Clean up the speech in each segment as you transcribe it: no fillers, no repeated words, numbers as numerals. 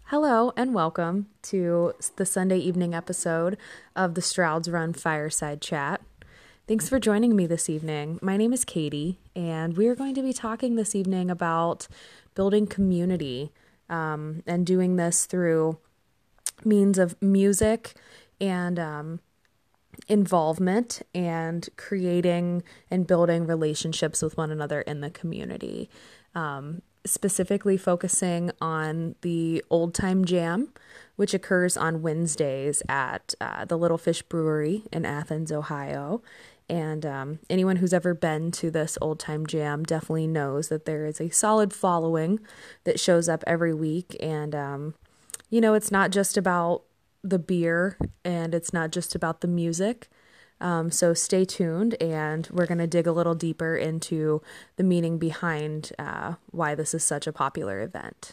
Hello and welcome to the Sunday evening episode of the Strouds Run Fireside Chat. Thanks for joining me this evening. My name is Katie, and we are going to be talking this evening about building community and doing this through means of music and involvement and creating and building relationships with one another in the community. Specifically focusing on the Old Time Jam, which occurs on Wednesdays at the Little Fish Brewery in Athens, Ohio. And anyone who's ever been to this Old Time Jam definitely knows that there is a solid following that shows up every week. And, it's not just about the beer and it's not just about the music. So stay tuned, and we're going to dig a little deeper into the meaning behind why this is such a popular event.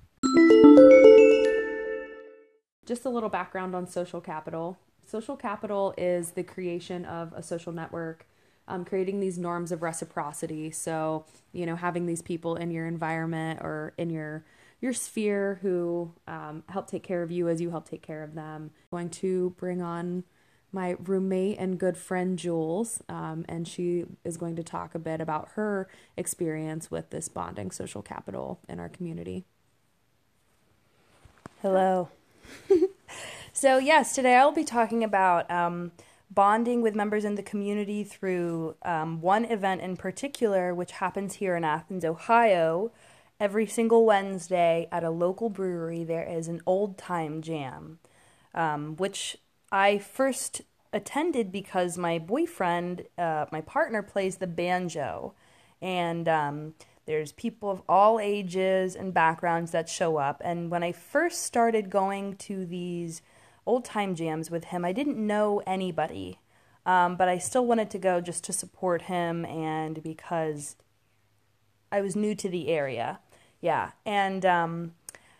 Just a little background on social capital. Social capital is the creation of a social network, creating these norms of reciprocity. So, having these people in your environment or in your sphere who help take care of you as you help take care of them. I'm going to bring on my roommate and good friend Jules, and she is going to talk a bit about her experience with this bonding social capital in our community. Hello. So yes, today I'll be talking about bonding with members in the community through one event in particular, which happens here in Athens, Ohio. Every single Wednesday at a local brewery, there is an Old Time Jam, which I first attended because my boyfriend, my partner, plays the banjo, and there's people of all ages and backgrounds that show up. And when I first started going to these old time jams with him, I didn't know anybody, but I still wanted to go just to support him and because I was new to the area. Yeah, and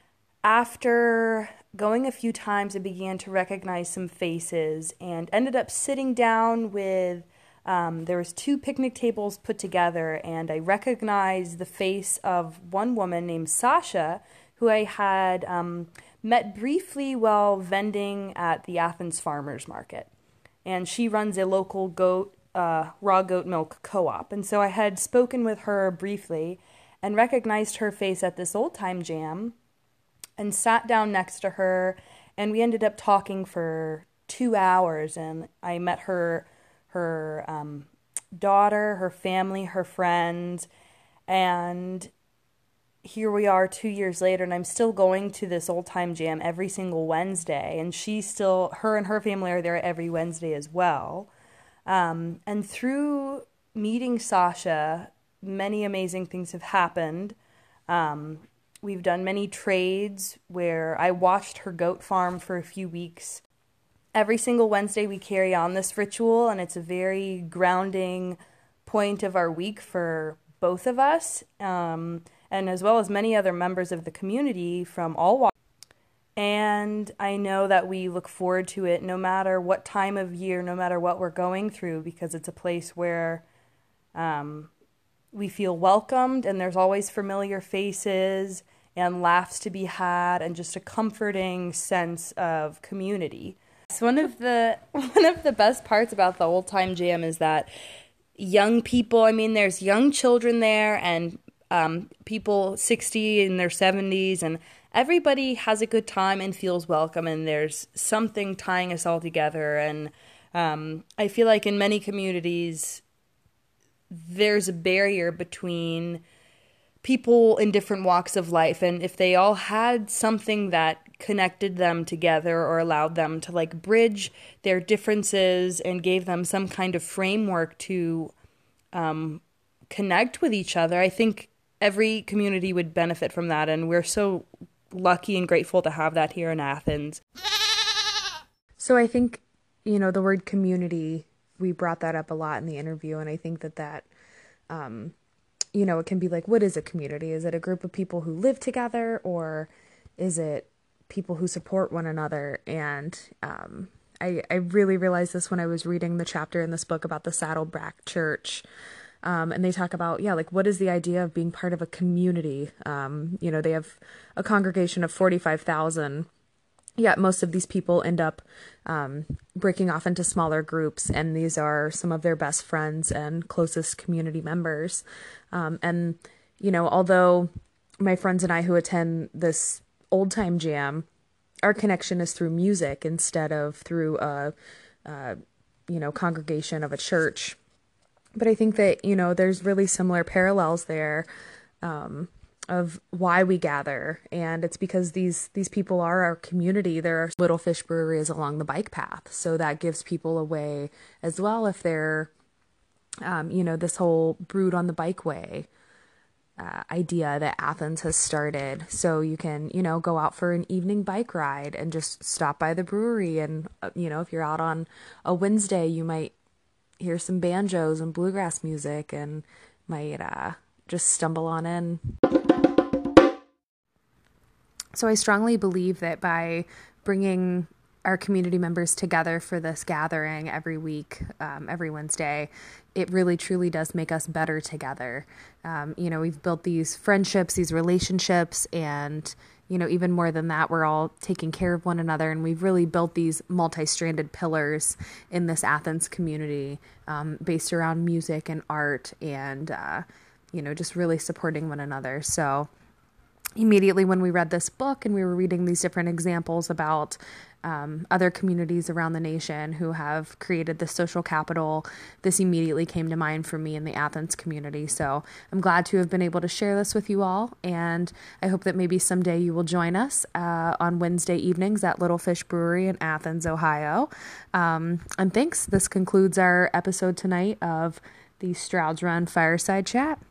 after going a few times, I began to recognize some faces and ended up sitting down with, there was 2 picnic tables put together, and I recognized the face of one woman named Sasha, who I had met briefly while vending at the Athens Farmers Market. And she runs a local raw goat milk co-op. And so I had spoken with her briefly and recognized her face at this old time jam, and sat down next to her, and we ended up talking for 2 hours, and I met her daughter, her family, her friends, and here we are 2 years later, and I'm still going to this old time jam every single Wednesday, and her and her family are there every Wednesday as well. And through meeting Sasha, many amazing things have happened. We've done many trades where I watched her goat farm for a few weeks. Every single Wednesday we carry on this ritual, and it's a very grounding point of our week for both of us, and as well as many other members of the community from all walks. And I know that we look forward to it no matter what time of year, no matter what we're going through, because it's a place where we feel welcomed, and there's always familiar faces and laughs to be had, and just a comforting sense of community. So one of the best parts about the Old Time Jam is that young people, there's young children there, and people 60 in their 70s, and everybody has a good time and feels welcome, and there's something tying us all together. And I feel like in many communities, there's a barrier between people in different walks of life, and if they all had something that connected them together or allowed them to bridge their differences and gave them some kind of framework to connect with each other, I think every community would benefit from that, and we're so lucky and grateful to have that here in Athens. So I think, the word community, we brought that up a lot in the interview, and I think that it can be what is a community? Is it a group of people who live together, or is it people who support one another? And I really realized this when I was reading the chapter in this book about the Saddleback Church, And they talk about, like what is the idea of being part of a community? They have a congregation of 45,000. Yet most of these people end up breaking off into smaller groups, and these are some of their best friends and closest community members. Although my friends and I who attend this old time jam, our connection is through music instead of through a congregation of a church. But I think that, there's really similar parallels there of why we gather. And it's because these people are our community. There are Little Fish breweries along the bike path. So that gives people a way as well if they're, this whole Brewed on the Bikeway idea that Athens has started. So you can, go out for an evening bike ride and just stop by the brewery. And, if you're out on a Wednesday, you might hear some banjos and bluegrass music and might just stumble on in. So I strongly believe that by bringing our community members together for this gathering every week, every Wednesday, it really truly does make us better together. We've built these friendships, these relationships, and, even more than that, we're all taking care of one another, and we've really built these multi-stranded pillars in this Athens community based around music and art and, just really supporting one another. So immediately when we read this book and we were reading these different examples about other communities around the nation who have created this social capital, this immediately came to mind for me in the Athens community. So I'm glad to have been able to share this with you all, and I hope that maybe someday you will join us on Wednesday evenings at Little Fish Brewery in Athens, Ohio. And thanks. This concludes our episode tonight of the Stroud's Run Fireside Chat.